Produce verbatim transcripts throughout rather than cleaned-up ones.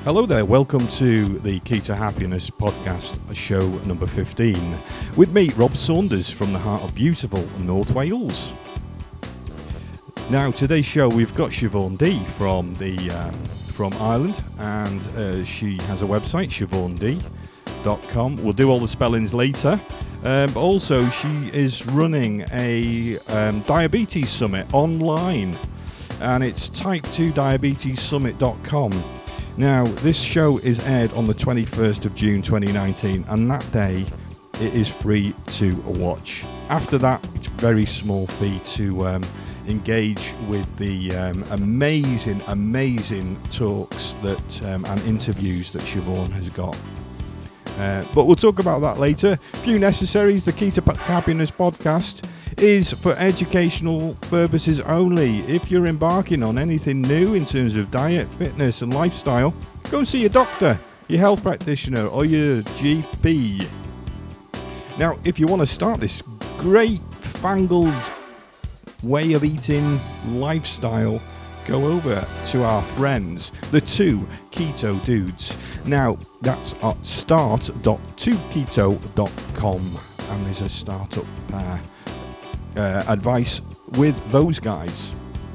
Hello there, welcome to the Key to Happiness podcast, show number fifteen, with me, Rob Saunders, from the heart of beautiful North Wales. Now, today's show, we've got Siobhan D from the um, from Ireland, and uh, she has a website, siobhan d dot com. We'll do all the spellings later. Um, but also, she is running a um, diabetes summit online, and it's type two diabetes summit dot com. Now, this show is aired on the twenty-first of June twenty nineteen, and that day it is free to watch. After that, it's a very small fee to um, engage with the um, amazing, amazing talks that um, and interviews that Siobhan has got. Uh, but we'll talk about that later. Few necessaries. The Key to Happiness podcast is for educational purposes only. If you're embarking on anything new in terms of diet, fitness and lifestyle, go and see your doctor, your health practitioner or your G P. Now, if you want to start this great fangled way of eating lifestyle, go over to our friends, the two Keto Dudes. Now, that's at start dot two keto dot com, and there's a startup uh, uh, advice with those guys.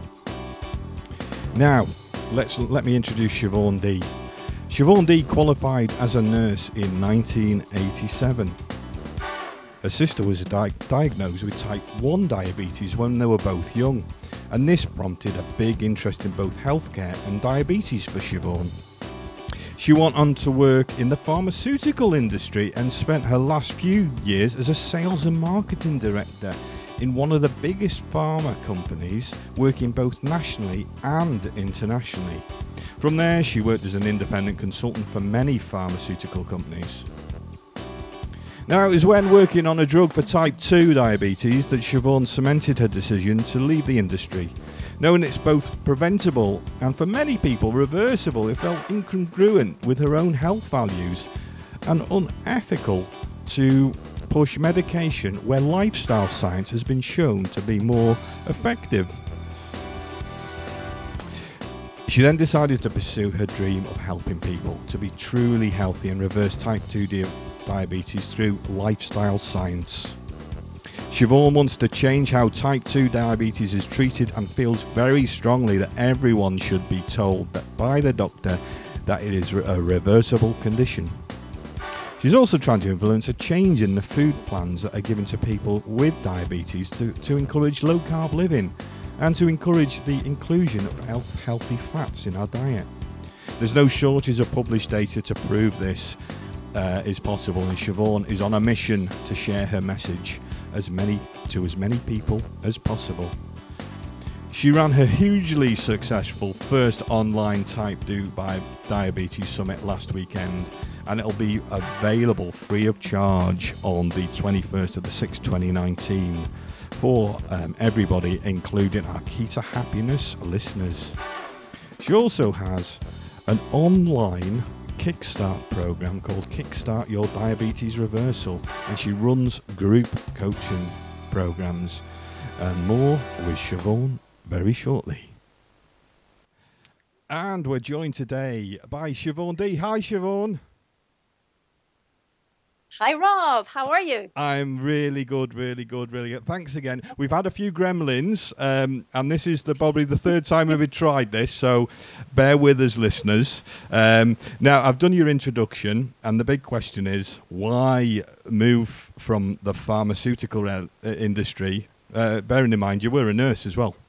Now, let's let me introduce Siobhan D. Siobhan D qualified as a nurse in nineteen eighty-seven. Her sister was di- diagnosed with type one diabetes when they were both young, and this prompted a big interest in both healthcare and diabetes for Siobhan. She went on to work in the pharmaceutical industry and spent her last few years as a sales and marketing director in one of the biggest pharma companies, working both nationally and internationally. From there, she worked as an independent consultant for many pharmaceutical companies. Now, it was when working on a drug for type two diabetes that Siobhan cemented her decision to leave the industry. Knowing it's both preventable and for many people reversible, it felt incongruent with her own health values and unethical to push medication where lifestyle science has been shown to be more effective. She then decided to pursue her dream of helping people to be truly healthy and reverse type two di- diabetes through lifestyle science. Siobhan wants to change how type two diabetes is treated and feels very strongly that everyone should be told that by the doctor that it is a reversible condition. She's also trying to influence a change in the food plans that are given to people with diabetes to, to encourage low-carb living and to encourage the inclusion of health, healthy fats in our diet. There's no shortage of published data to prove this uh, is possible, and Siobhan is on a mission to share her message as many to as many people as possible. She ran her hugely successful first online type two diabetes summit last weekend, and it'll be available free of charge on the twenty-first of the sixth, twenty nineteen for um, everybody, including our Key to Happiness listeners. She also has an online Kickstart program called Kickstart Your Diabetes Reversal, and she runs group coaching programs, and more with Siobhan very shortly. And we're joined today by Siobhan D. Hi, Siobhan. Hi, Rob. How are you? I'm really good, really good, really good. Thanks again. We've had a few gremlins, um, and this is the, probably the third time we've tried this, so bear with us, listeners. Um, now, I've done your introduction, and the big question is, why move from the pharmaceutical uh, industry, uh, bearing in mind you were a nurse as well?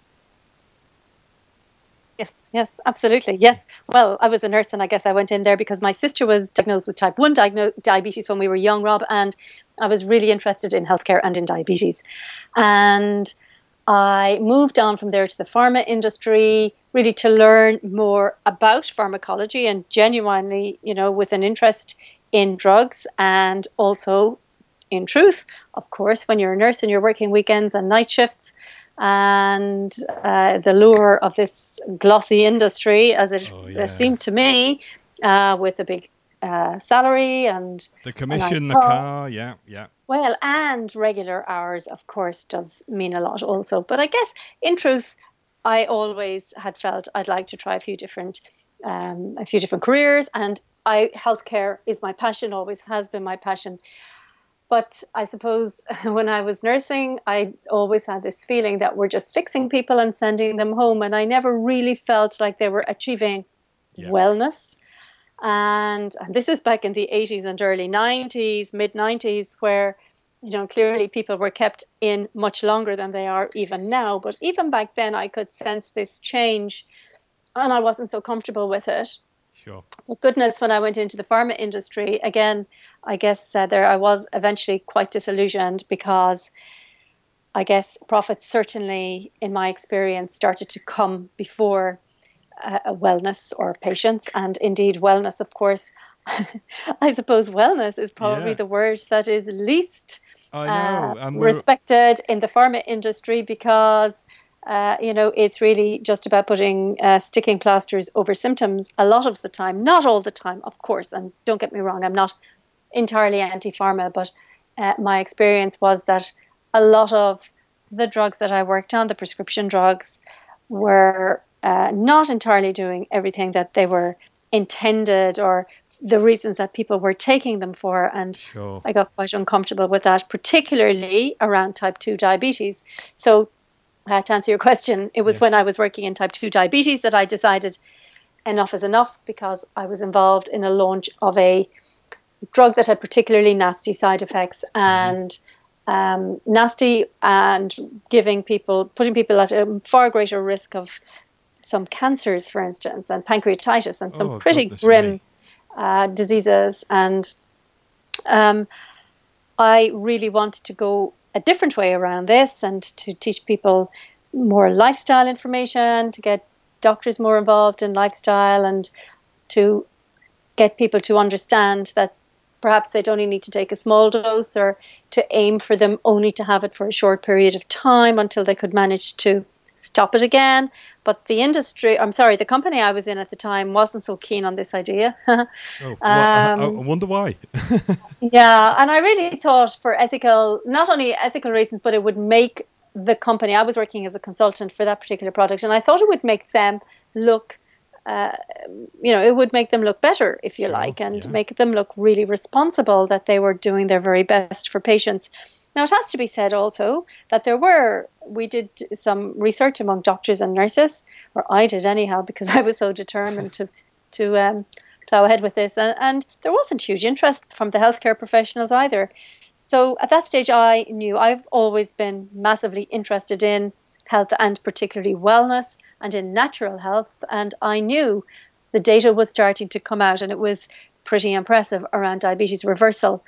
Yes, yes, absolutely. Yes. Well, I was a nurse, and I guess I went in there because my sister was diagnosed with type one diagno- diabetes when we were young, Rob, and I was really interested in healthcare and in diabetes. And I moved on from there to the pharma industry, really to learn more about pharmacology and genuinely, you know, with an interest in drugs and also in truth, of course, when you're a nurse and you're working weekends and night shifts. And uh, the lure of this glossy industry, as it oh, yeah. seemed to me, uh, with a big uh, salary and the commission, nice the car, yeah, yeah. Well, and regular hours, of course, does mean a lot also. But I guess, in truth, I always had felt I'd like to try a few different um, a few different careers, and I healthcare is my passion, always has been my passion. But I suppose when I was nursing, I always had this feeling that we're just fixing people and sending them home. And I never really felt like they were achieving yeah. wellness. And, and this is back in the eighties and early nineties, mid nineties, where, you know, clearly people were kept in much longer than they are even now. But even back then, I could sense this change, and I wasn't so comfortable with it. Sure. But goodness, when I went into the pharma industry, again, I guess uh, there I was eventually quite disillusioned, because I guess profits certainly, in my experience, started to come before uh, wellness or patients. And indeed, wellness, of course, I suppose wellness is probably yeah. the word that is least I know. uh, respected in the pharma industry, because Uh, you know, it's really just about putting uh, sticking plasters over symptoms a lot of the time, not all the time, of course. And don't get me wrong, I'm not entirely anti-pharma, but uh, my experience was that a lot of the drugs that I worked on, the prescription drugs, were uh, not entirely doing everything that they were intended or the reasons that people were taking them for. And sure. I got quite uncomfortable with that, particularly around type two diabetes. So Uh, to answer your question, it was yeah. when I was working in type two diabetes that I decided enough is enough, because I was involved in a launch of a drug that had particularly nasty side effects, and mm-hmm. um, nasty and giving people, putting people at a far greater risk of some cancers, for instance, and pancreatitis and some oh, pretty grim uh, diseases. And um, I really wanted to go a different way around this, and to teach people more lifestyle information, to get doctors more involved in lifestyle, and to get people to understand that perhaps they'd only need to take a small dose, or to aim for them only to have it for a short period of time until they could manage to stop it again. But the industry, I'm sorry, the company I was in at the time wasn't so keen on this idea. oh, um, I wonder why. yeah, and I really thought for ethical, not only ethical reasons, but it would make the company, I was working as a consultant for that particular product, and I thought it would make them look, uh, you know, it would make them look better, if you sure, like, and yeah. make them look really responsible, that they were doing their very best for patients. Now, it has to be said also that there were, we did some research among doctors and nurses, or I did anyhow, because I was so determined to to um, plow ahead with this. And, and there wasn't huge interest from the healthcare professionals either. So at that stage, I knew I've always been massively interested in health, and particularly wellness, and in natural health. And I knew the data was starting to come out, and it was pretty impressive around diabetes reversal.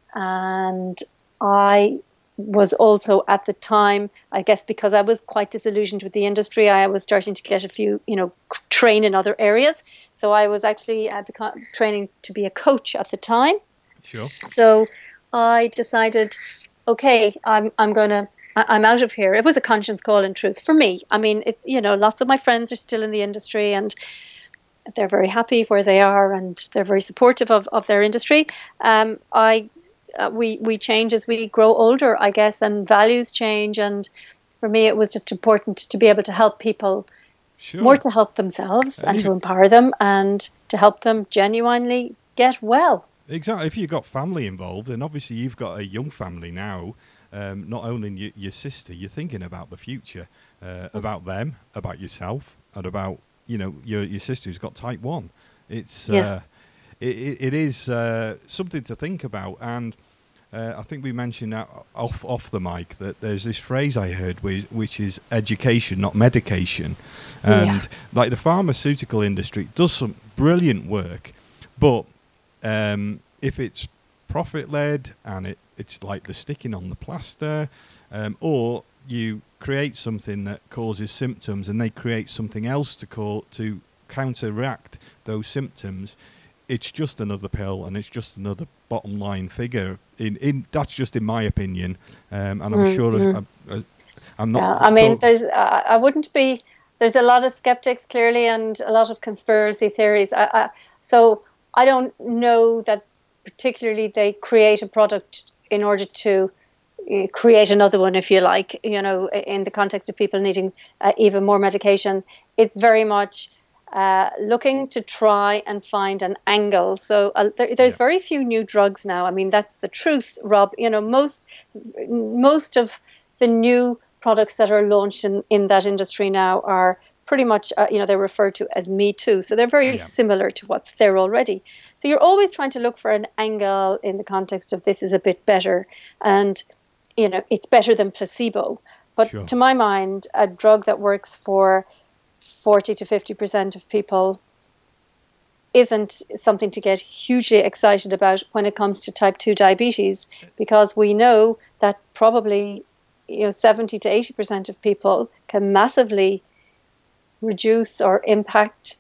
And I was also at the time, I guess because I was quite disillusioned with the industry, I was starting to get a few, you know, train in other areas. So I was actually uh, beca- training to be a coach at the time. Sure. So I decided, okay, I'm I'm going to, I'm out of here. It was a conscience call, in truth, for me. I mean, it, you know, lots of my friends are still in the industry, and they're very happy where they are, and they're very supportive of, of their industry. Um, I Uh, we we change as we grow older, I guess, and values change. And for me, it was just important to be able to help people, sure. more to help themselves and, and to empower them, and to help them genuinely get well. Exactly. If you've got family involved, and obviously you've got a young family now, um, not only your, your sister, you're thinking about the future, uh, mm. about them, about yourself, and about, you know, your your sister who's got type one. It's yes. Uh, It, it is uh, something to think about, and uh, I think we mentioned that off off the mic that there's this phrase I heard, which, which is education, not medication. And yes. like the pharmaceutical industry does some brilliant work, but um, if it's profit-led and it, it's like the sticking on the plaster, um, or you create something that causes symptoms and they create something else to call to counteract those symptoms, it's just another pill, and it's just another bottom line figure. In, in that's just in my opinion, um, and I'm mm-hmm. sure I'm, I'm not. Yeah, I mean, talk- there's uh, I wouldn't be. There's a lot of skeptics clearly, and a lot of conspiracy theories. I, I, so I don't know that particularly they create a product in order to uh, create another one, if you like. You know, in the context of people needing uh, even more medication, it's very much uh, looking to try and find an angle. So uh, there, there's Yeah. very few new drugs now. I mean, that's the truth, Rob. You know, most most of the new products that are launched in, in that industry now are pretty much, uh, you know, they're referred to as Me Too. So they're very Yeah. similar to what's there already. So you're always trying to look for an angle in the context of this is a bit better. And, you know, it's better than placebo. But Sure. to my mind, a drug that works for forty to fifty percent of people isn't something to get hugely excited about when it comes to type two diabetes, because we know that probably, you know, seventy to eighty percent of people can massively reduce or impact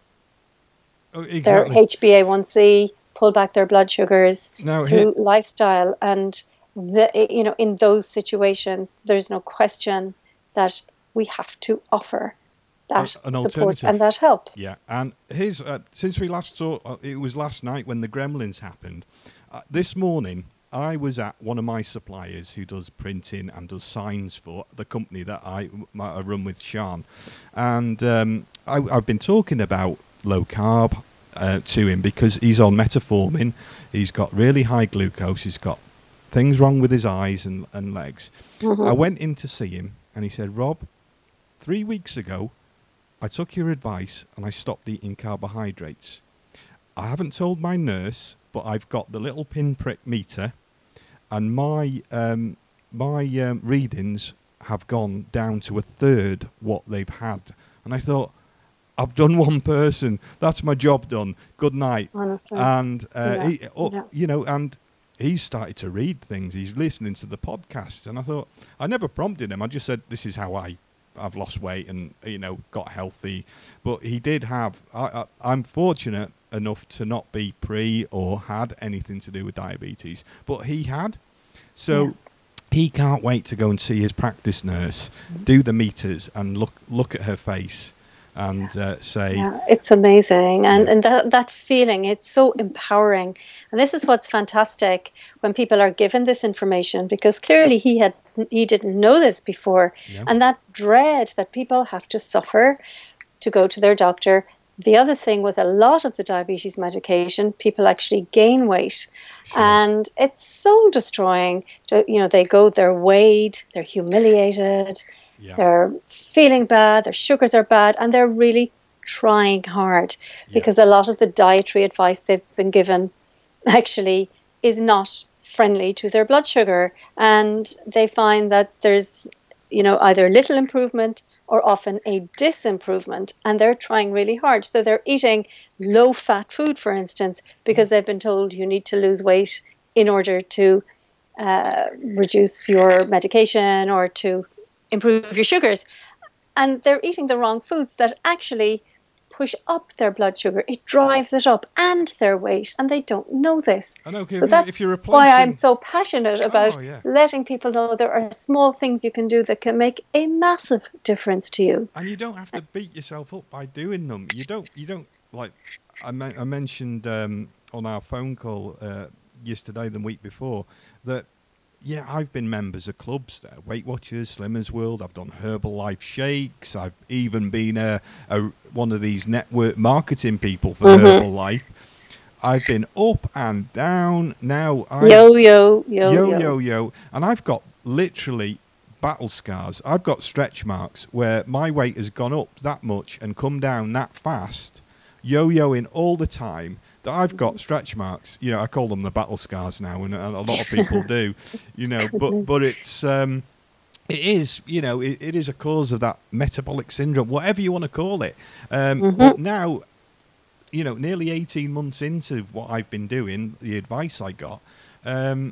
Oh, their exactly. H b A one c, pull back their blood sugars Now, through here, lifestyle. And, the, you know, in those situations, there's no question that we have to offer that an support alternative. and that help. Yeah, and here's uh, since we last saw, uh, it was last night when the Gremlins happened. Uh, this morning, I was at one of my suppliers who does printing and does signs for the company that I, I run with, Sean, and um, I, I've been talking about low carb uh, to him because he's on metformin. He's got really high glucose. He's got things wrong with his eyes and, and legs. Mm-hmm. I went in to see him, and he said, "Rob, three weeks ago, I took your advice and I stopped eating carbohydrates. I haven't told my nurse, but I've got the little pinprick meter, and my um, my um, readings have gone down to a third what they've had." And I thought, I've done one person. That's my job done. Good night. Honestly. And uh, Yeah, he, oh, yeah. you know, and he's started to read things. He's listening to the podcast, and I thought, I never prompted him. I just said, "This is how I." I've lost weight and, you know, got healthy. But he did have, I, I, I'm fortunate enough to not be pre or had anything to do with diabetes, but he had. So Yes. he can't wait to go and see his practice nurse, do the meters and look look at her face and uh, say, Yeah, it's amazing. And Yeah. and that, that feeling, it's so empowering. And this is what's fantastic when people are given this information, because clearly he had he didn't know this before. Yeah. And that dread that people have to suffer to go to their doctor. The other thing with a lot of the diabetes medication, people actually gain weight. Sure. And it's soul destroying. To, you know, they go, they're weighed, they're humiliated, yeah, they're feeling bad, their sugars are bad, and they're really trying hard Yeah. because a lot of the dietary advice they've been given actually is not friendly to their blood sugar. And they find that there's, you know, either little improvement or often a disimprovement, and they're trying really hard. So they're eating low-fat food, for instance, because they've been told you need to lose weight in order to uh, reduce your medication or to improve your sugars. And they're eating the wrong foods that actually push up their blood sugar. It drives it up and their weight, and they don't know this. I know, So if, that's if you're replacing, why I'm so passionate about Oh, yeah. letting people know there are small things you can do that can make a massive difference to you. and you don't have to beat yourself up by doing them. You don't. You don't like. I, men- I mentioned um, on our phone call uh, yesterday, the week before, that yeah, I've been members of clubs there, Weight Watchers, Slimmers World. I've done Herbalife shakes. I've even been a, a one of these network marketing people for Mhm. Herbalife. I've been up and down. Now I Yo, yo, yo, yo yo. yo yo, and I've got literally battle scars. I've got stretch marks where my weight has gone up that much and come down that fast, yo-yoing all the time, that I've got stretch marks. You know, I call them the battle scars now, and a, a lot of people do. You know, but but it's um, it is, you know, it, it is a cause of that metabolic syndrome, whatever you want to call it. Um, Mhm. But now, you know, nearly eighteen months into what I've been doing, the advice I got, um,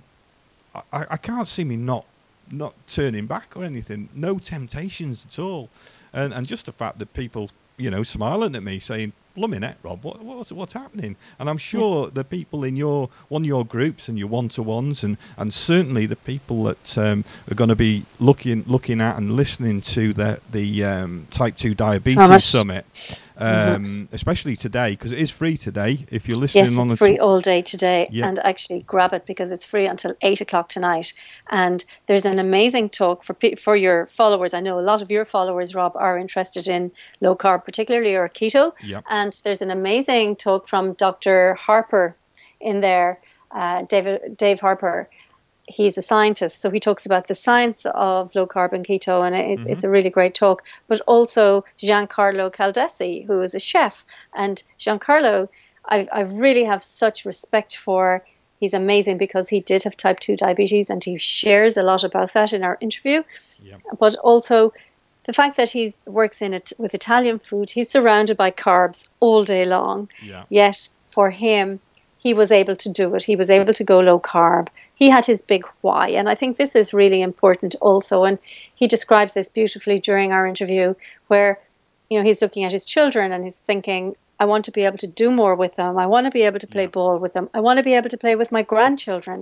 I, I can't see me not not turning back or anything. No temptations at all, and and just the fact that people, you know, smiling at me saying, "Blimmin' heck, Rob, what, what's what's happening?" And I'm sure the people in your one of your groups and your one-to-ones, and and certainly the people that um, are going to be looking looking at and listening to the the um, Type two Diabetes Summit. Summit, um, mm-hmm. especially today, because it is free today. If you're listening yes, on it's the free t- all day today, yeah. and actually grab it because it's free until eight o'clock tonight. And there's an amazing talk for for your followers. I know a lot of your followers, Rob, are interested in low carb, particularly, or keto. Yep. And there's an amazing talk from Doctor Harper in there, uh, David Dave Harper. He's a scientist, so he talks about the science of low carb and keto, and it, mm-hmm. it's a really great talk. But also Giancarlo Caldesi, who is a chef, and Giancarlo, I, I really have such respect for. He's amazing because he did have type two diabetes, and he shares a lot about that in our interview. Yep. But also the fact that he works in it with Italian food, he's surrounded by carbs all day long. Yeah. Yet for him, he was able to do it. He was able to go low carb. He had his big why. And I think this is really important also. And he describes this beautifully during our interview where, you know, he's looking at his children and he's thinking, I want to be able to do more with them. I want to be able to play yeah. ball with them. I want to be able to play with my grandchildren.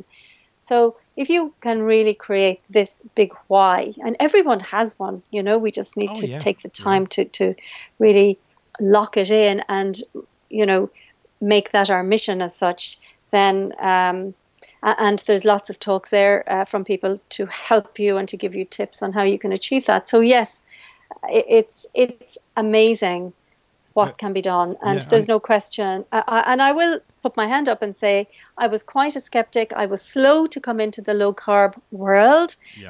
So if you can really create this big why, and everyone has one, you know, we just need oh, to yeah. take the time yeah. to, to really lock it in and, you know, make that our mission as such, then um, and there's lots of talk there uh, from people to help you and to give you tips on how you can achieve that. So yes, it, it's it's amazing what yeah. can be done, and yeah, there's and- no question. I, I, and I will put my hand up and say I was quite a skeptic. I was slow to come into the low carb world. Yeah.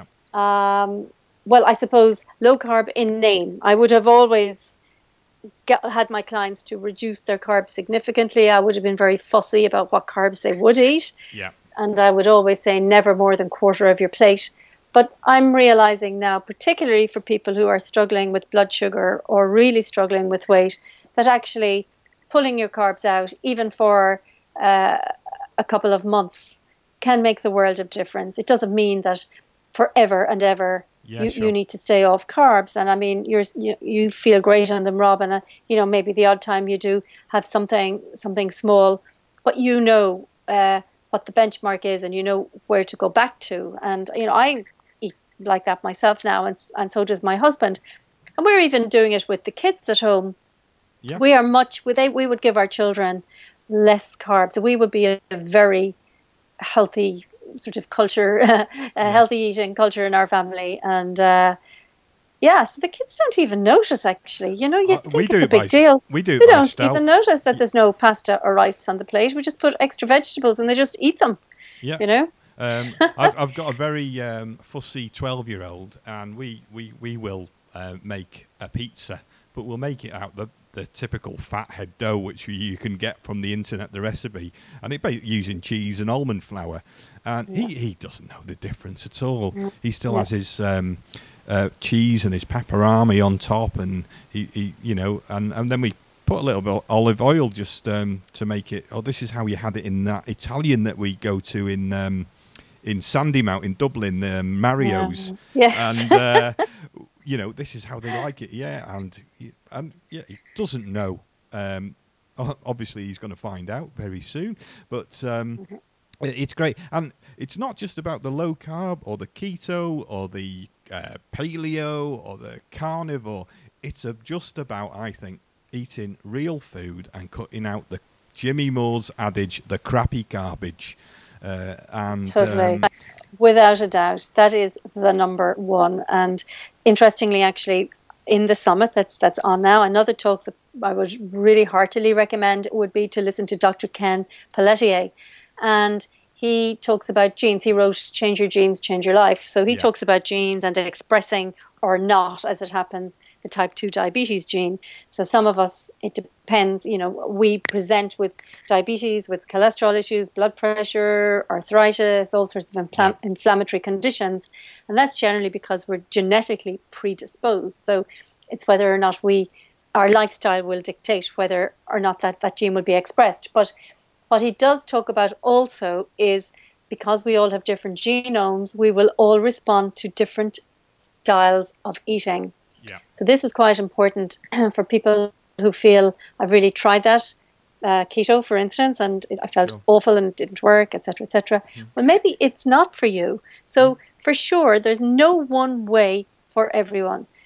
Um, well, I suppose low carb in name. I would have always Get, had my clients to reduce their carbs significantly. I would have been very fussy about what carbs they would eat. Yeah. And I would always say never more than quarter of your plate. But I'm realizing now, particularly for people who are struggling with blood sugar or really struggling with weight, that actually pulling your carbs out, even for uh, a couple of months, can make the world of difference. It doesn't mean that forever and ever Yeah, you, sure. you need to stay off carbs. And I mean, you're, you you feel great on them, Rob, and uh, you know, maybe the odd time you do have something something small, but you know uh, what the benchmark is, and you know where to go back to. And you know, I eat like that myself now, and and so does my husband. And we're even doing it with the kids at home. Yeah. We are much. We they we would give our children less carbs. We would be a, a very healthy sort of culture, a yeah. healthy eating culture in our family, and uh, yeah, so the kids don't even notice. Actually, you know, you Uh, think we it's do a it by big deal. We do. it They by don't stealth. even notice that there's no pasta or rice on the plate. We just put extra vegetables, and they just eat them. Yeah. You know. um, I've, I've got a very um, fussy twelve-year-old, and we we we will uh, make a pizza, but we'll make it out the. the typical fathead dough, which you, you can get from the internet, the recipe, and it using cheese and almond flour. And yeah. he, he doesn't know the difference at all. Yeah. He still yeah. has his um, uh, cheese and his pepperami on top, and he, he you know, and, and then we put a little bit of olive oil just um, to make it. Oh, this is how you had it in that Italian that we go to in um, in Sandymount in Dublin, um, Mario's. Yeah. Yes. And uh, you know, this is how they like it, yeah, and and yeah, he doesn't know. Um, obviously, he's going to find out very soon, but um, mm-hmm. it's great, and it's not just about the low carb or the keto or the uh, paleo or the carnivore. It's a, just about, I think, eating real food and cutting out the Jimmy Moore's adage, the crappy garbage. Uh, and totally. Um, Without a doubt, that is the number one. And interestingly, actually, in the summit that's that's on now, another talk that I would really heartily recommend would be to listen to Doctor Ken Pelletier. And he talks about genes. He wrote Change Your Genes, Change Your Life. So he yeah. talks about genes and expressing or not, as it happens, the type two diabetes gene. So some of us, it depends, you know, we present with diabetes, with cholesterol issues, blood pressure, arthritis, all sorts of infl- yeah. inflammatory conditions. And that's generally because we're genetically predisposed. So it's whether or not we, our lifestyle will dictate whether or not that, that gene will be expressed. But what he does talk about also is because we all have different genomes, we will all respond to different styles of eating. Yeah. So this is quite important for people who feel, I've really tried that, uh, keto, for instance, and it, I felt sure. awful and it didn't work, et cetera, et cetera. Mm. Well, maybe it's not for you. So mm. for sure, there's no one way for everyone.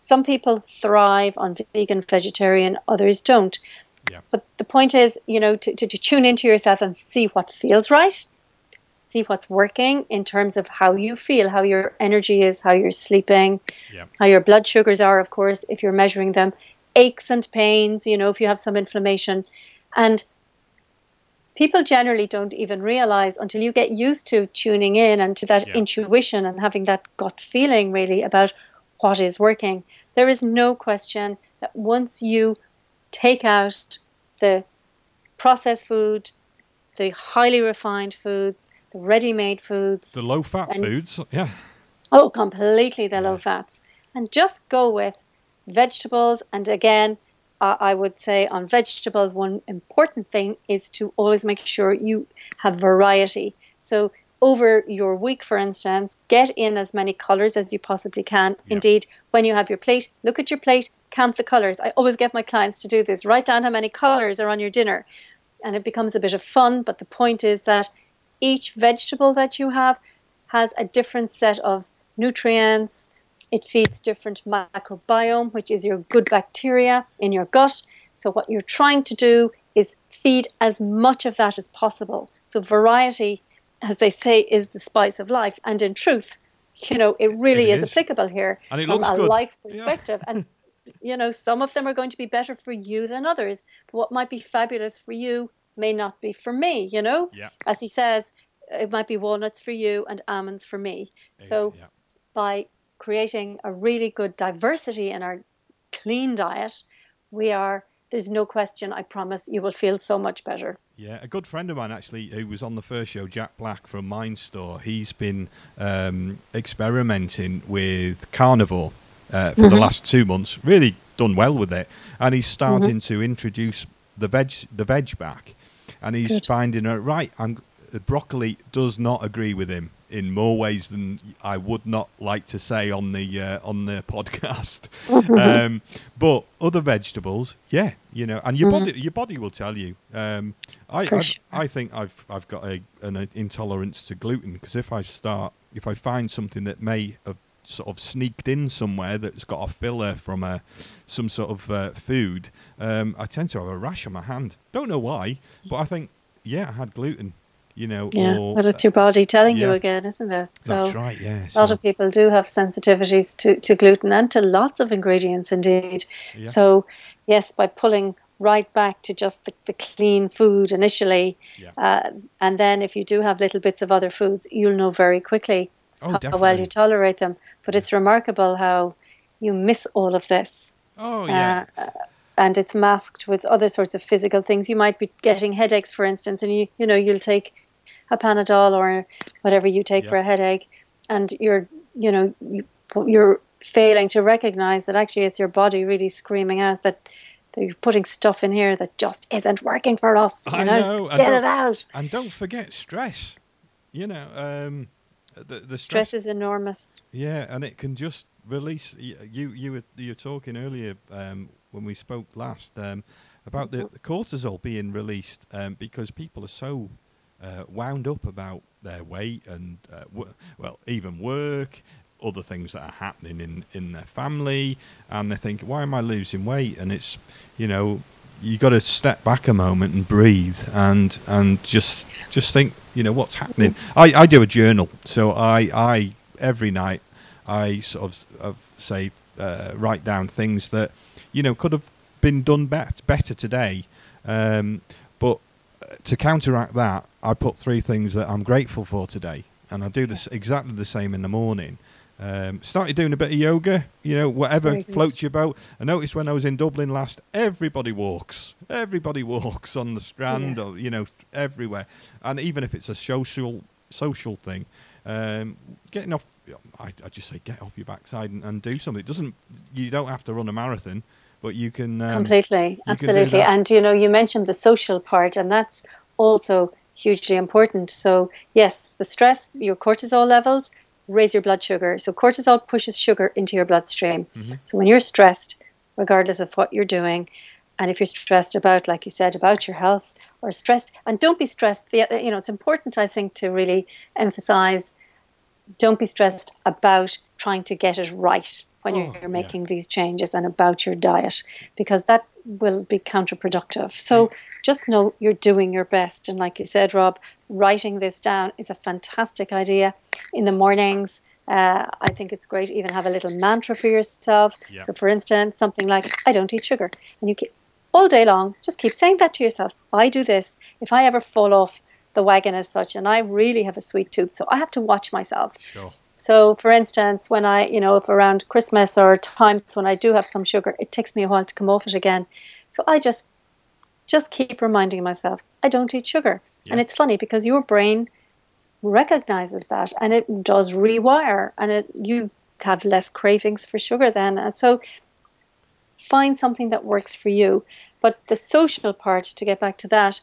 some people thrive on vegan, vegetarian, others don't. Yeah. But the point is, you know, to, to, to tune into yourself and see what feels right, see what's working in terms of how you feel, how your energy is, how you're sleeping, Yeah. how your blood sugars are, of course, if you're measuring them, aches and pains, you know, if you have some inflammation. And people generally don't even realize until you get used to tuning in and to that Yeah. intuition and having that gut feeling really about what is working. There is no question that once you take out the processed food, the highly refined foods, the ready-made foods, The low-fat and, foods, yeah. oh, completely the Yeah. low fats, and just go with vegetables. And again, uh, I would say on vegetables, one important thing is to always make sure you have variety. So over your week, for instance, get in as many colors as you possibly can. Yeah. Indeed, when you have your plate, look at your plate, count the colors. I always get my clients to do this. Write down how many colors are on your dinner. And it becomes a bit of fun. But the point is that each vegetable that you have has a different set of nutrients. It feeds different microbiome, which is your good bacteria in your gut. So what you're trying to do is feed as much of that as possible. So variety, as they say, is the spice of life. And in truth, you know, it really It is. is. applicable here And it from looks a good. life Yeah. perspective. And, you know, some of them are going to be better for you than others. But what might be fabulous for you may not be for me, you know? Yeah. As he says, it might be walnuts for you and almonds for me. So Yeah. by creating a really good diversity in our clean diet, we are, there's no question, I promise, you will feel so much better. Yeah, a good friend of mine actually, who was on the first show, Jack Black from Mind Store, he's been um, experimenting with carnivore uh, for Mm-hmm. the last two months. Really done well with it, and he's starting Mm-hmm. to introduce the veg, the veg back, and he's Good. finding out right. I'm, the broccoli does not agree with him in more ways than I would not like to say on the uh, on the podcast. um, but other vegetables, yeah, you know, and your Mm-hmm. body your body will tell you. Um, I For I've, sure. I think I've I've got a an intolerance to gluten, because if I start if I find something that may have sort of sneaked in somewhere that's got a filler from a some sort of uh, food, um, I tend to have a rash on my hand. Don't know why, but I think yeah, I had gluten. You know, Yeah, or, but it's your body telling you yeah. again, isn't it? So that's right. Yeah, a lot so, of people do have sensitivities to, to gluten and to lots of ingredients indeed. Yeah. So yes, by pulling right back to just the, the clean food initially, Yeah. uh, and then if you do have little bits of other foods, you'll know very quickly Oh, how definitely. well you tolerate them. But it's remarkable how you miss all of this. Oh yeah. Uh, and it's masked with other sorts of physical things. You might be getting headaches, for instance, and you you know you'll take a Panadol or whatever you take Yeah. for a headache, and you're you know you, you're failing to recognize that actually it's your body really screaming out that, that you're putting stuff in here that just isn't working for us. You I know, know, and get don't- it out. And don't forget stress. You know, um, the the Stress stress. is enormous. Yeah, and it can just release. y- You you were you were talking earlier um, when we spoke last um, about the, the cortisol being released um, because people are so uh, wound up about their weight and uh, w- well, even work, other things that are happening in, in their family, and they think, why am I losing weight? And it's, you know, you got to step back a moment and breathe and and just just think, you know, what's happening. I, I do a journal, so I I every night I sort of uh, say uh, write down things that, you know, could have been done bet- better today, um, but to counteract that, I put three things that I'm grateful for today, and I do this Yes. exactly the same in the morning. Um, started doing a bit of yoga, you know, whatever Very good. floats your boat. I noticed when I was in Dublin last, everybody walks. Everybody walks on the Strand, or Yes. you know, everywhere. And even if it's a social social thing, um, getting off, I, I just say get off your backside and, and do something. It doesn't, you don't have to run a marathon, but you can um, Completely, do absolutely. that. And you know, you mentioned the social part, and that's also hugely important. So yes, the stress, your cortisol levels, raise your blood sugar. So cortisol pushes sugar into your bloodstream. Mm-hmm. So when you're stressed, regardless of what you're doing, and if you're stressed about, like you said, about your health, or stressed, and don't be stressed. The, you know, it's important, I think, to really emphasize don't be stressed about trying to get it right when Oh, you're making yeah. these changes and about your diet, because that will be counterproductive. So just know you're doing your best. And like you said, Rob, writing this down is a fantastic idea. In the mornings, uh, I think it's great. Even have a little mantra for yourself. Yeah. So for instance, something like, I don't eat sugar. And you keep, all day long, just keep saying that to yourself. I do this. If I ever fall off the wagon as such, and I really have a sweet tooth, so I have to watch myself. Sure. So, for instance, when I, you know, if around Christmas or times when I do have some sugar, it takes me a while to come off it again. So I just, just keep reminding myself, I don't eat sugar. Yeah. And it's funny because your brain recognizes that and it does rewire, and it you have less cravings for sugar then. And so find something that works for you. But the social part, to get back to that,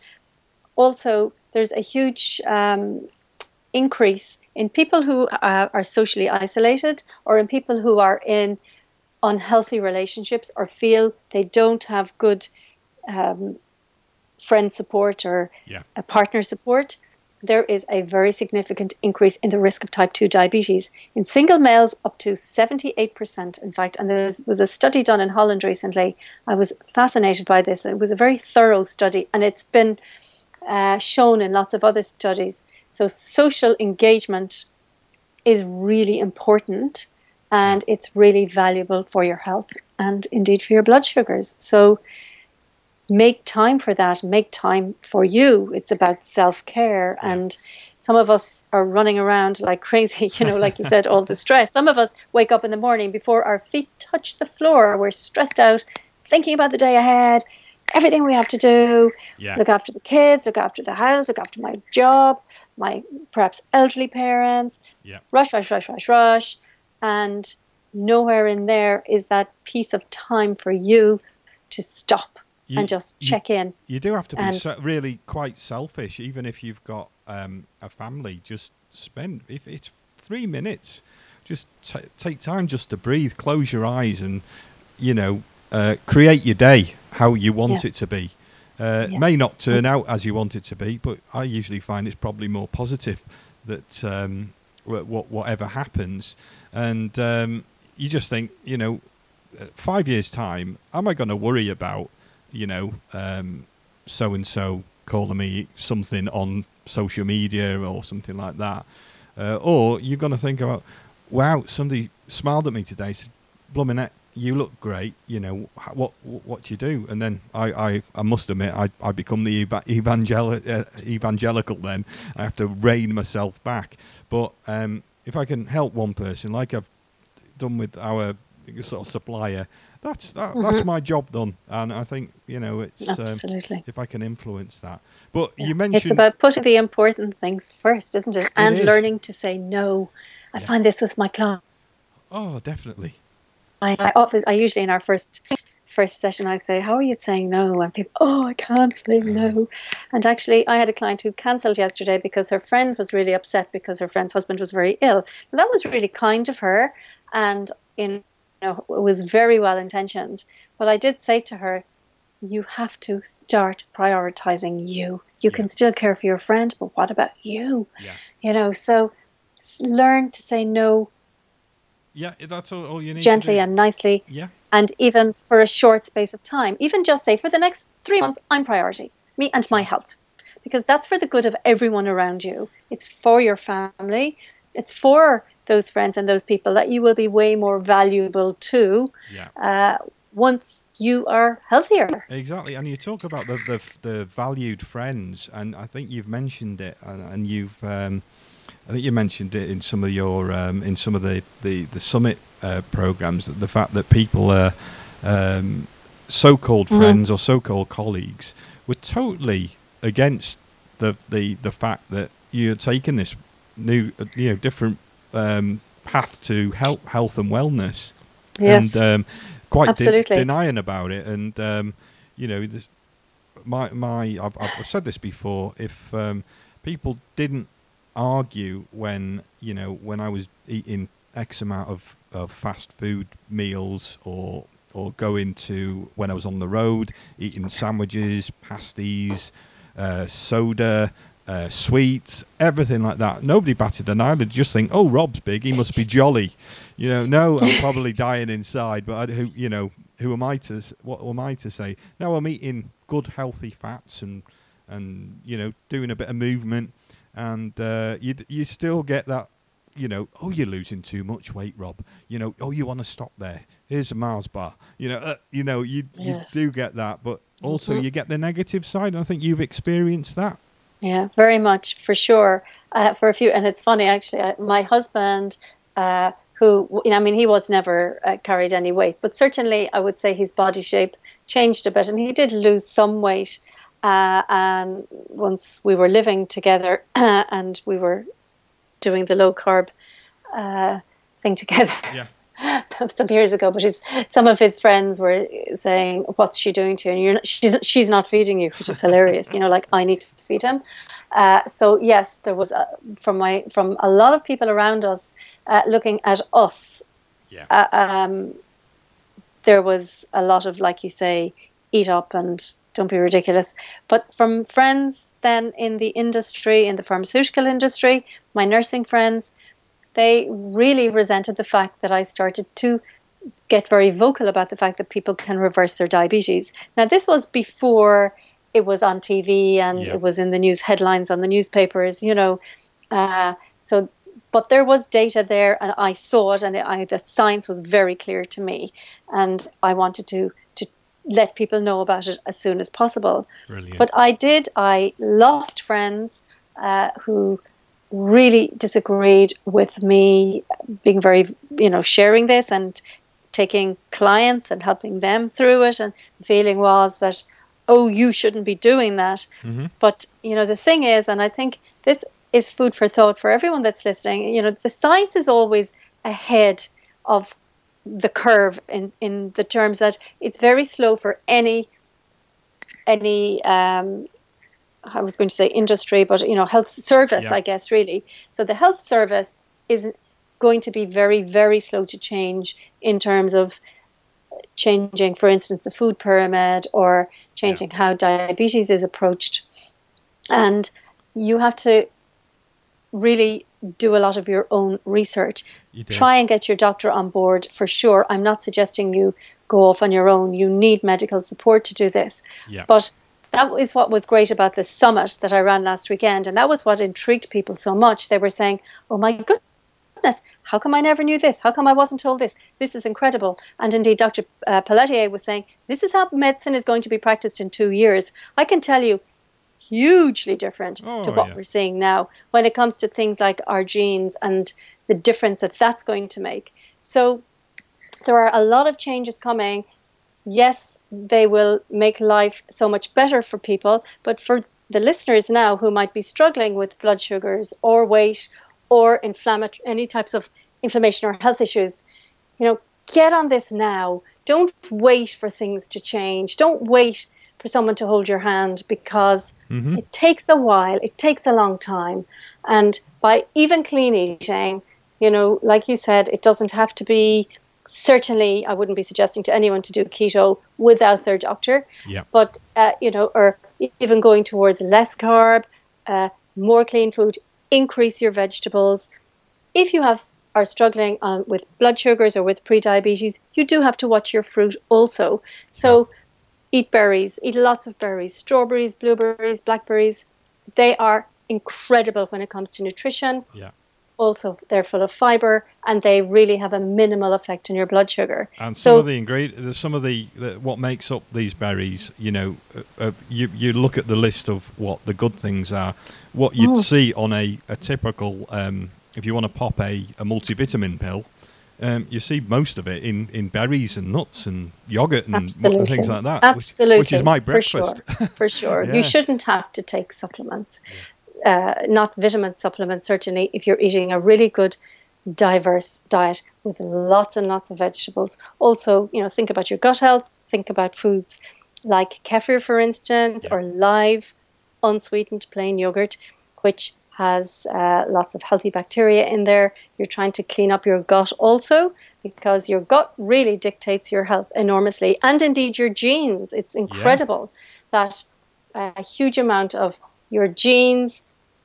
also there's a huge um, increase in people who uh, are socially isolated, or in people who are in unhealthy relationships or feel they don't have good um, friend support or Yeah. a partner support. There is a very significant increase in the risk of type two diabetes in single males, up to seventy-eight percent, in fact. And there was a study done in Holland recently. I was fascinated by this. It was a very thorough study, and it's been uh, shown in lots of other studies. So social engagement is really important, and it's really valuable for your health and indeed for your blood sugars. So make time for that. Make time for you. It's about self-care. Yeah. And some of us are running around like crazy, you know, like you said, all the stress. Some of us wake up in the morning before our feet touch the floor. We're stressed out, thinking about the day ahead, everything we have to do, yeah. look after the kids, look after the house, look after my job, my perhaps elderly parents, yeah. rush, rush, rush, rush, rush. And nowhere in there is that piece of time for you to stop you, and just check you, in. You do have to be and, so, really quite selfish, even if you've got um, a family. Just spend, if it's three minutes, just t- take time just to breathe, close your eyes, and, you know, uh, create your day how you want yes. it to be. Uh, yes. It may not turn out as you want it to be, but I usually find it's probably more positive that um, what whatever happens. And um, you just think, you know, five years' time, am I going to worry about, you know, um, so-and-so calling me something on social media or something like that? Uh, or you're going to think about, wow, somebody smiled at me today, said, "Blooming heck, you look great, you know, what what do you do?" And then I, I, I must admit, I, I become the evangel- uh, evangelical then. I have to rein myself back. But um, if I can help one person, like I've done with our sort of supplier, that's that, mm-hmm. that's my job done. And I think, you know, it's absolutely um, if I can influence that. But yeah. you mentioned... It's about putting the important things first, isn't it? And it is. learning to say no. I yeah. find this with my clients. Oh, definitely. I, I often, I usually in our first first session, I say, "How are you saying no?" And people, "Oh, I can't say no." And actually, I had a client who cancelled yesterday because her friend was really upset because her friend's husband was very ill. And that was really kind of her, and in, you know, it was very well intentioned. But I did say to her, "You have to start prioritizing you. You yeah. can still care for your friend, but what about you?" Yeah. You know, so learn to say no. Yeah, that's all, all you need gently to do. and nicely, yeah. and even for a short space of time. Even just say, for the next three months, I'm priority, me and my health, because that's for the good of everyone around you. It's for your family. It's for those friends and those people that you will be way more valuable to yeah. uh, once you are healthier. Exactly, and you talk about the the, the valued friends, and I think you've mentioned it, and, and you've. Um, I think you mentioned it in some of your um, in some of the the, the summit uh, programs, that the fact that people are um, so-called mm-hmm. friends or so-called colleagues were totally against the the, the fact that you're taking this new you know different um, path to health health and wellness, yes. and um, quite de- Absolutely. denying about it. And um, you know, this, my my I've, I've said this before. If um, people didn't argue when you know when I was eating X amount of, of fast food meals, or or going to when I was on the road eating sandwiches, pasties, uh, soda, uh, sweets, everything like that. Nobody batted an eyelid. Just think, oh, Rob's big. He must be jolly. You know, no, I'm probably dying inside. But I, who, you know, who am I to? What am I to say? No, I'm eating good, healthy fats and and you know, doing a bit of movement, and uh, you you still get that. You know, oh, you're losing too much weight, Rob. You know, oh, you want to stop there. Here's a Mars bar. You know, uh, you know, you Yes. you do get that, but also Mhm. you get the negative side. And I think you've experienced that. Yeah, very much, for sure. Uh, for a few, and it's funny actually. I, my husband, uh, who you know, I mean, he was never uh, carried any weight, but certainly I would say his body shape changed a bit, and he did lose some weight. Uh, and once we were living together, and we were doing the low carb uh, thing together. Yeah. Some years ago, but his, some of his friends were saying, "What's she doing to you?" And you're not, she's she's not feeding you, which is hilarious. You know, like I need to feed him. Uh, so yes, there was a, from my from a lot of people around us uh, looking at us. Yeah. Uh, um, there was a lot of, like you say, eat up and don't be ridiculous. But from friends then in the industry, in the pharmaceutical industry, my nursing friends, they really resented the fact that I started to get very vocal about the fact that people can reverse their diabetes. Now, this was before it was on T V and Yeah. it was in the news headlines on the newspapers, you know. Uh, so, but there was data there, and I saw it, and I, the science was very clear to me, and I wanted to to let people know about it as soon as possible. Brilliant. But I did. I lost friends uh, who really disagreed with me being very, you know, sharing this and taking clients and helping them through it. And the feeling was that, oh, you shouldn't be doing that. Mm-hmm. But, you know, the thing is, and I think this is food for thought for everyone that's listening, you know, the science is always ahead of the curve in, in the terms that it's very slow for any, any, um, I was going to say industry, but, you know, health service, Yeah. I guess, really. So the health service is going to be very, very slow to change in terms of changing, for instance, the food pyramid or changing yeah. how diabetes is approached. And you have to really do a lot of your own research. Try and get your doctor on board for sure. I'm not suggesting you go off on your own. You need medical support to do this. Yeah. But that is what was great about the summit that I ran last weekend. And that was what intrigued people so much. They were saying, oh my goodness, how come I never knew this? How come I wasn't told this? This is incredible. And indeed, Doctor Uh, Pelletier was saying, this is how medicine is going to be practiced in two years. I can tell you, hugely different oh, to what yeah. we're seeing now when it comes to things like our genes and the difference that that's going to make. So there are a lot of changes coming. Yes, they will make life so much better for people, but for the listeners now who might be struggling with blood sugars or weight or inflammatory, any types of inflammation or health issues, you know, get on this now. Don't wait for things to change. Don't wait for someone to hold your hand, because mm-hmm. it takes a while. It takes a long time. And by even clean eating, you know, like you said, it doesn't have to be. Certainly, I wouldn't be suggesting to anyone to do keto without their doctor. Yeah. But, uh, you know, or even going towards less carb, uh, more clean food, increase your vegetables. If you have are struggling um, with blood sugars or with pre-diabetes, you do have to watch your fruit also. So yeah. eat berries, eat lots of berries, strawberries, blueberries, blackberries. They are incredible when it comes to nutrition. Yeah. Also, they're full of fiber, and they really have a minimal effect on your blood sugar. And some so, of the ingredients, some of the, the what makes up these berries, you know, uh, uh, you you look at the list of what the good things are. What you'd mm. see on a a typical, um, if you want to pop a, a multivitamin pill, um, you see most of it in, in berries and nuts and yogurt and, and things like that. Absolutely, which, which is my breakfast. For sure, for sure. Yeah. You shouldn't have to take supplements. Yeah. Uh, not vitamin supplements, certainly, if you're eating a really good, diverse diet with lots and lots of vegetables. Also, you know, think about your gut health. Think about foods like kefir, for instance, yeah. or live, unsweetened plain yogurt, which has uh, lots of healthy bacteria in there. You're trying to clean up your gut also, because your gut really dictates your health enormously, and indeed your genes. It's incredible yeah. that a huge amount of your genes,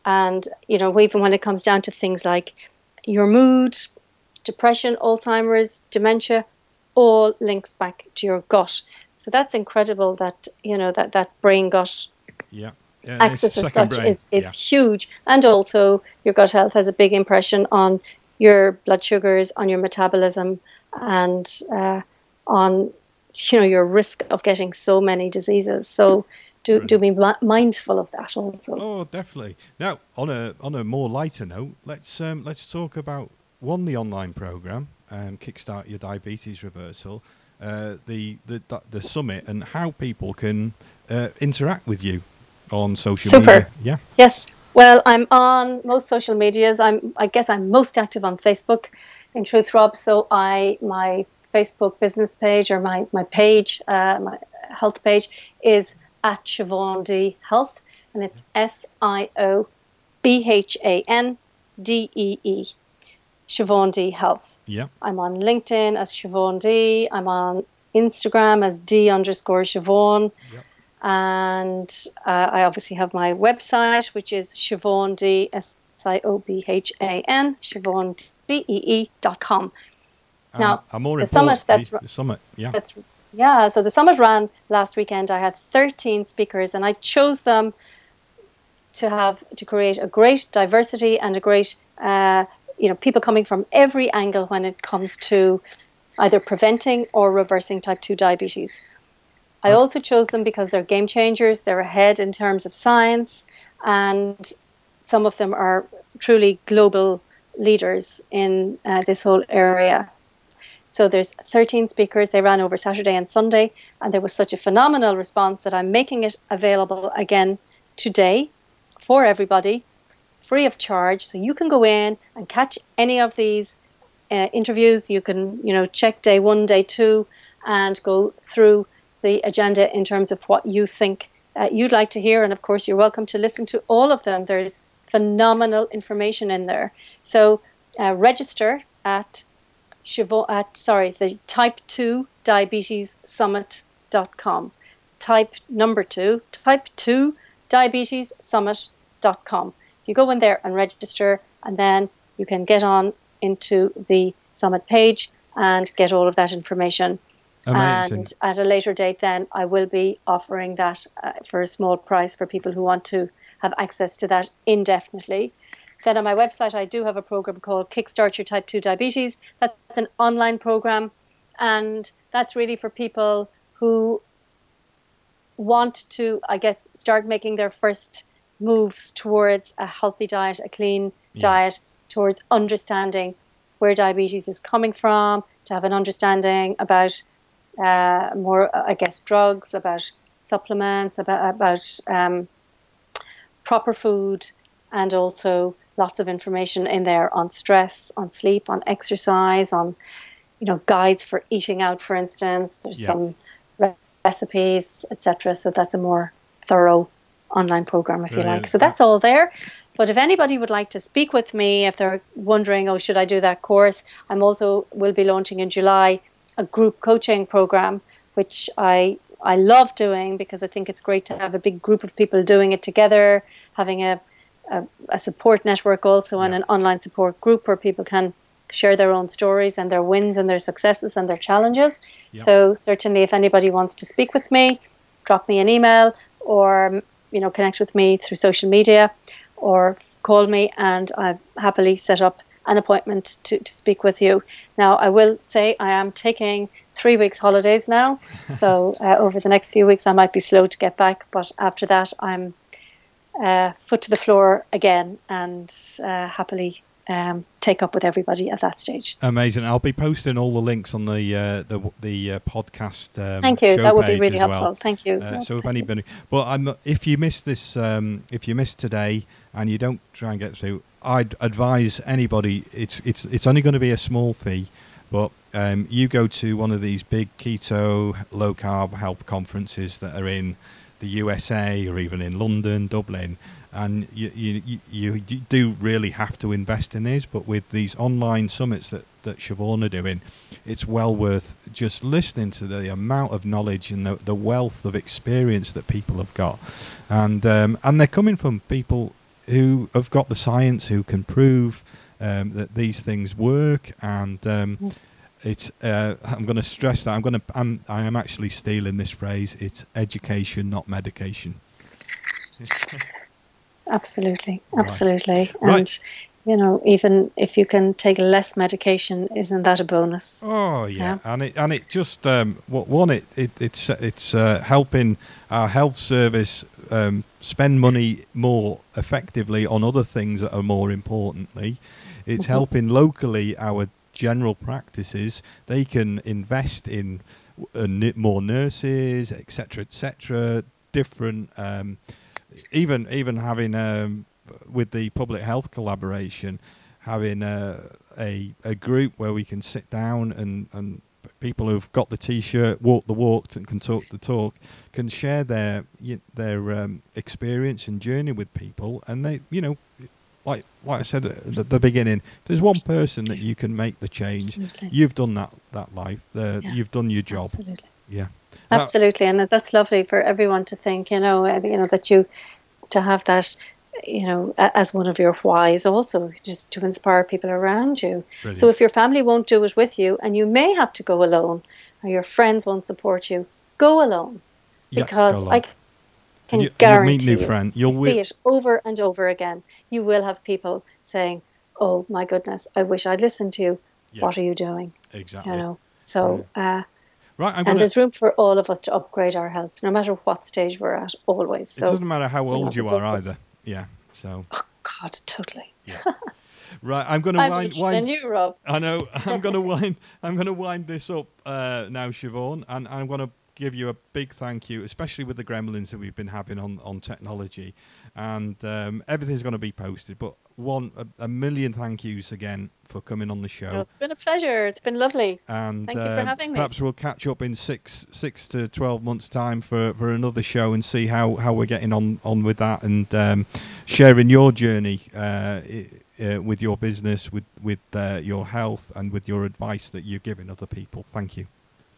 And, you know, even when it comes down to things like your mood, depression, Alzheimer's, dementia, all links back to your gut. So that's incredible that, you know, that, that brain gut yeah. Yeah, axis as such brain. is, is yeah. huge. And also your gut health has a big impression on your blood sugars, on your metabolism, and uh, on, you know, your risk of getting so many diseases. So do do be mindful of that also. Oh, definitely. Now, on a on a more lighter note, let's um, let's talk about one the online program, um, Kickstart Your Diabetes Reversal, uh, the the the summit, and how people can uh, interact with you on social Super. media. Yeah. Yes. Well, I'm on most social medias. I'm I guess I'm most active on Facebook, in truth, Rob. So I my Facebook business page or my my page, uh, my health page is at Siobhan D Health, and it's S I O B H A N D E E, Siobhan D Health. Yeah. I'm on LinkedIn as Siobhan D. I'm on Instagram as D underscore Siobhan. Yep. And uh, I obviously have my website, which is Siobhan D, S I O B H A N, Siobhan D E E dot com. Um, now, I'm more the summit that's the summit, yeah. That's Yeah, so the summit ran last weekend. I had thirteen speakers, and I chose them to have to create a great diversity and a great, uh, you know, people coming from every angle when it comes to either preventing or reversing type two diabetes. I also chose them because they're game changers. They're ahead in terms of science, and some of them are truly global leaders in uh, this whole area. So there's thirteen speakers. They ran over Saturday and Sunday, and there was such a phenomenal response that I'm making it available again today for everybody, free of charge. So you can go in and catch any of these uh, interviews. You can, you know, check day one, day two, and go through the agenda in terms of what you think uh, you'd like to hear. And of course, you're welcome to listen to all of them. There's phenomenal information in there. So uh, register at Siobhan, at sorry, the type two diabetes summit dot com. Type number two, type two diabetes summit dot com. You go in there and register, and then you can get on into the summit page and get all of that information. Amazing. And at a later date, then I will be offering that uh, for a small price for people who want to have access to that indefinitely. Then on my website, I do have a program called Kickstart Your Type two Diabetes. That's an online program, and that's really for people who want to, I guess, start making their first moves towards a healthy diet, a clean yeah. diet, towards understanding where diabetes is coming from, to have an understanding about uh, more, I guess, drugs, about supplements, about, about um, proper food, and also lots of information in there on stress, on sleep, on exercise, on, you know, guides for eating out, for instance. There's yeah. some re- recipes, et cetera. So that's a more thorough online program, if Brilliant. you like. So that's all there. But if anybody would like to speak with me, if they're wondering, oh, should I do that course? I'm also will be launching in July a group coaching program, which I I love doing because I think it's great to have a big group of people doing it together, having a A, a support network also, and yeah. an online support group where people can share their own stories and their wins and their successes and their challenges. Yeah. So certainly if anybody wants to speak with me, drop me an email or, you know, connect with me through social media or call me, and I happily set up an appointment to, to speak with you. Now, I will say I am taking three weeks holidays now. So uh, over the next few weeks, I might be slow to get back. But after that, I'm Uh, foot to the floor again, and uh, happily um, take up with everybody at that stage. Amazing! I'll be posting all the links on the uh, the the uh, podcast. Um, Thank you. Show that would page be really as helpful. well. Thank you. Uh, so if anybody, but I'm if you missed this, um, if you missed today, and you don't try and get through, I'd advise anybody. It's it's it's only going to be a small fee, but um, you go to one of these big keto, low carb health conferences that are in the U S A or even in London, Dublin, and you you, you you do really have to invest in these. But with these online summits that, that Siobhan are doing, it's well worth just listening to the amount of knowledge and the, the wealth of experience that people have got. And um, and they're coming from people who have got the science, who can prove um, that these things work. And um, Mm. it's uh, I'm going to stress that I'm going to I'm I am actually stealing this phrase. It's education, not medication. Absolutely, Right. absolutely. Right. And, you know, even if you can take less medication, isn't that a bonus? Oh yeah, Yeah. and it and it just um, what one it, it it's it's uh, helping our health service um, spend money more effectively on other things that are more importantly. It's Mhm. helping locally our general practices. They can invest in uh, n- more nurses, et cetera, et cetera. Different, um, even even having um, with the public health collaboration, having a, a a group where we can sit down and and people who've got the T-shirt, walk the walk, and can talk the talk, can share their y- their um, experience and journey with people, and they, you know, like like I said at the, the beginning, there's one person that you can make the change. Absolutely. You've done that that life. Uh, Yeah, you've done your job. Absolutely. Yeah. Uh, Absolutely. And that's lovely for everyone to think, you know, uh, you know, that you, to have that, you know, a- as one of your whys also, just to inspire people around you. So brilliant. if your family won't do it with you and you may have to go alone, or your friends won't support you, go alone. Yeah, Because go I along. can And you, you'll meet guarantee new you, friends. I You'll see wi- it over and over again. You will have people saying, "Oh my goodness, I wish I'd listened to you. Yeah, What are you doing?" You exactly. know. So, uh, Right, I'm and gonna. there's room for all of us to upgrade our health, no matter what stage we're at, always. It So, doesn't matter how you know, old you there's are always, either. Yeah. So oh God, totally. yeah. Right, I'm gonna I'm wind older wind. than you, Rob. I know. I'm going to wind. I'm going to wind this up uh, now, Siobhan, and I'm going to give you a big thank you, especially with the gremlins that we've been having on on technology, and um, everything's going to be posted. But one, a, a million thank yous again for coming on the No, show, it's been a pleasure. It's been lovely. and Thank you for uh, having me. perhaps we'll catch up in six six to twelve months' time for, for another show and see how, how we're getting on, on with that, and um, sharing your journey uh, i- uh, with your business, with with uh, your health, and with your advice that you're giving other people. Thank you.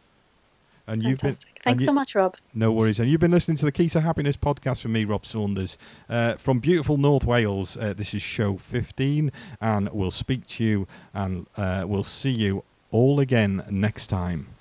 And you've been Fantastic. and Thanks you- so much, Rob. no worries. And you've been listening to the Key to Happiness podcast with me, Rob Saunders, uh, from beautiful North Wales. Uh, this is show fifteen, and we'll speak to you and uh, we'll see you all again next time.